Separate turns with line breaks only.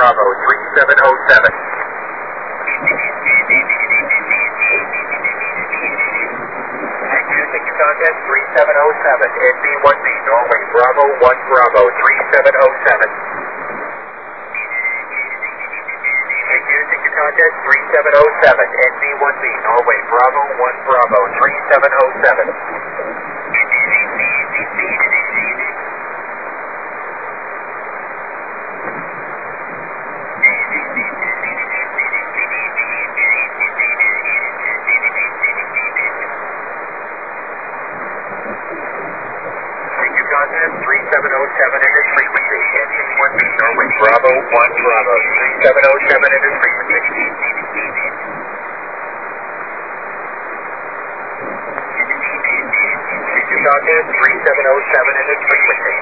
Bravo, 3707. Ticket contact 3707, NB1B, Norway, Bravo, 1 Bravo, 3707. Ticket contact 3707, NB1B, Norway, Bravo, 1 Bravo, 3707. Contact 3707 in this frequency, NB1B, Norway, Bravo, 1 Bravo, 3707 in this frequency. Contact 3707 in this frequency.